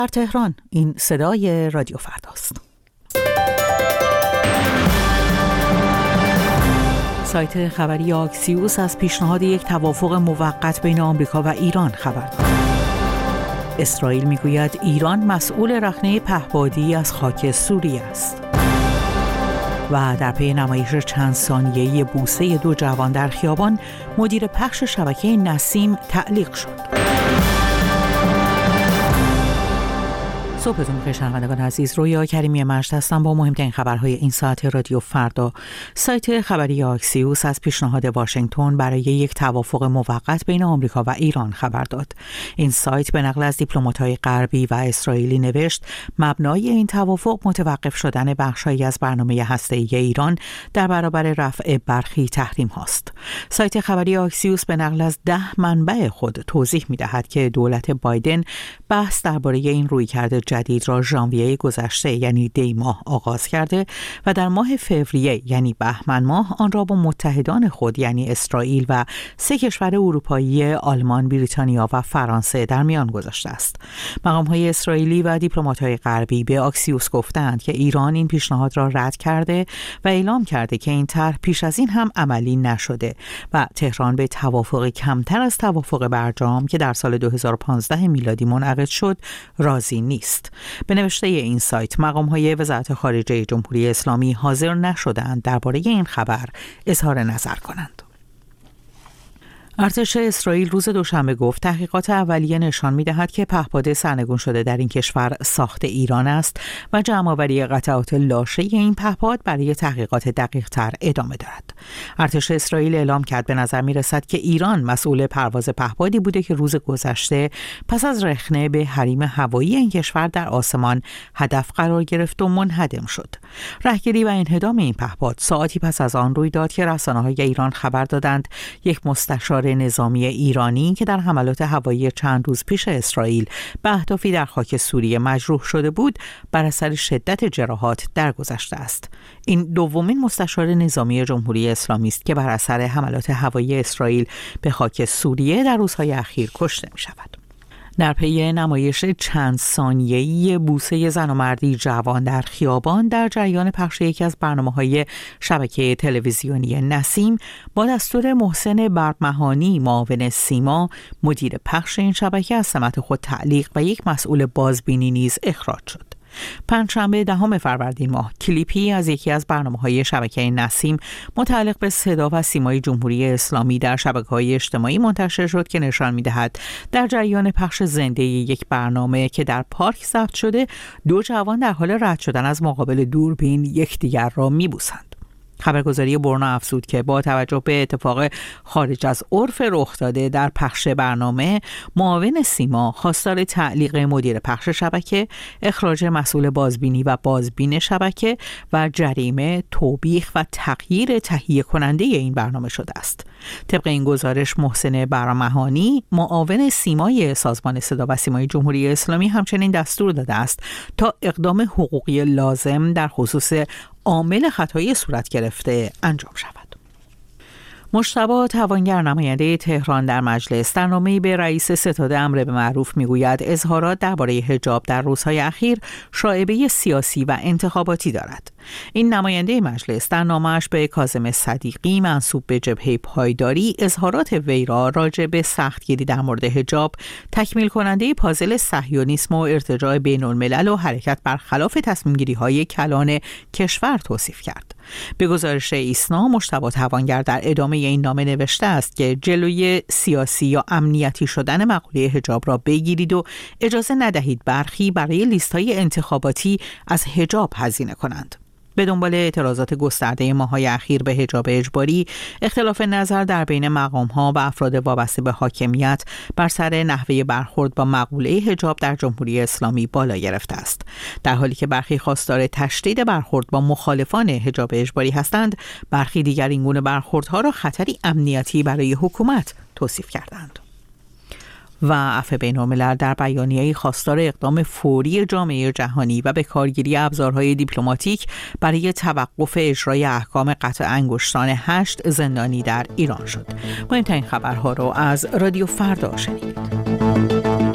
در تهران این صدای رادیو فرداست. سایت خبری آکسیوس از پیشنهاد یک توافق موقت بین آمریکا و ایران خبر داد. اسرائیل میگوید ایران مسئول رخنه پهپادی از خاک سوریه است. و در پی نمایش چند ثانیه‌ای بوسه دو جوان در خیابان، مدیر پخش شبکه نسیم تعلیق شد. صبحتون بخیر شنوندگان عزیز، رویا کریمی مجد هستم با مهمترین خبرهای این ساعت رادیو فردا. سایت خبری آکسیوس از پیشنهاد واشنگتن برای یک توافق موقت بین آمریکا و ایران خبر داد. این سایت به نقل از دیپلمات‌های غربی و اسرائیلی نوشت مبنای این توافق متوقف شدن بخش‌هایی از برنامه هسته‌ای ایران در برابر رفع برخی تحریم هاست. سایت خبری آکسیوس به نقل از 10 منبع خود توضیح می‌دهد که دولت بایدن بحث درباره این رویکرد جدید را ژانویه گذشته یعنی دی ماه آغاز کرده و در ماه فوریه یعنی بهمن ماه آن را با متحدان خود یعنی اسرائیل و 3 کشور اروپایی آلمان، بریتانیا و فرانسه در میان گذاشته است. مقام‌های اسرائیلی و دیپلمات‌های غربی به آکسیوس گفتند که ایران این پیشنهاد را رد کرده و اعلام کرده که این طرح پیش از این هم عملی نشده و تهران به توافقی کمتر از توافق برجام که در سال 2015 میلادی منعقد شد راضی نیست. به نوشته این سایت مقام‌های وزارت خارجه جمهوری اسلامی حاضر نشدند درباره این خبر اظهار نظر کنند. ارتش اسرائیل روز دوشنبه گفت تحقیقات اولیه نشان می‌دهد که پهپاد سرنگون شده در این کشور ساخت ایران است و جمع‌آوری قطعات لاشه این پهپاد برای تحقیقات دقیق‌تر ادامه دارد. ارتش اسرائیل اعلام کرد به نظر می‌رسد که ایران مسئول پرواز پهپادی بوده که روز گذشته پس از رخنه به حریم هوایی این کشور در آسمان هدف قرار گرفت و منهدم شد. راهگیری و انهدام این پهپاد ساعتی پس از آن روی داد که رسانه‌های ایران خبر دادند یک مستشار نظامی ایرانی که در حملات هوایی چند روز پیش اسرائیل به اهدافی در خاک سوریه مجروح شده بود بر اثر شدت جراحات درگذشته است. این دومین مستشار نظامی جمهوری اسلامی است که بر اثر حملات هوایی اسرائیل به خاک سوریه در روزهای اخیر کشته می شود. در پی نمایش چند ثانیه‌ای بوسه زن و مردی جوان در خیابان در جریان پخش یکی از برنامه‌های شبکه تلویزیونی نسیم با دستور محسن برمهانی معاون سیما، مدیر پخش این شبکه از سمت خود تعلیق و یک مسئول بازبینی نیز اخراج شد. پنجشنبه 10 فروردین ماه کلیپی از یکی از برنامه‌های شبکه نسیم متعلق به صدا و سیمای جمهوری اسلامی در شبکه‌های اجتماعی منتشر شد که نشان می‌دهد در جریان پخش زنده یک برنامه که در پارک ضبط شده 2 جوان در حال رد شدن از مقابل دوربین یکدیگر را می‌بوسند. خبرگزاری برنا افزود که با توجه به اتفاق خارج از عرف رخ داده در پخش برنامه، معاون سیما خواستار تعلیق مدیر پخش شبکه، اخراج مسئول بازبینی و بازبین شبکه و جریمه، توبیخ و تغییر تهیه کننده این برنامه شده است. طبق این گزارش محسن برمهانی معاون سیمای سازمان صدا و سیمای جمهوری اسلامی همچنین دستور داده است تا اقدام حقوقی لازم در خصوص عامل خطایی صورت گرفته انجام شود. مجتبی توانگر نماینده تهران در مجلس در نامه‌ای به رئیس ستاد امر به معروف میگوید اظهارات درباره حجاب در روزهای اخیر شائبه سیاسی و انتخاباتی دارد. این نماینده مجلس در نامه‌اش به کاظم صدیقی منسوب به جبهه پایداری اظهارات وی را راجع به سختگیری در مورد حجاب تکمیل کننده پازل صهیونیسم و ارتجاع بین‌الملل و حرکت برخلاف تصمیم‌گیری‌های کلان کشور توصیف کرد. به گزارش ایسنا، مجتبی توانگر در ادامه این نامه نوشته است که جلوی سیاسی یا امنیتی شدن مقوله حجاب را بگیرید و اجازه ندهید برخی برای لیست‌های انتخاباتی از حجاب هزینه کنند. به دنبال اعتراضات گسترده ماه‌های اخیر به حجاب اجباری، اختلاف نظر در بین مقام‌ها و افراد وابسته به حاکمیت بر سر نحوه برخورد با مقوله حجاب در جمهوری اسلامی بالا گرفته است. در حالی که برخی خواستار تشدید برخورد با مخالفان حجاب اجباری هستند، برخی دیگر این گونه برخوردها را خطری امنیتی برای حکومت توصیف کردند. و عفو بین‌الملل در بیانیه‌ای خواستار اقدام فوری جامعه جهانی و به کارگیری ابزارهای دیپلماتیک برای توقف اجرای احکام قطع انگشتان 8 زندانی در ایران شد. مهمترین خبرها رو از رادیو فردا شنیدید.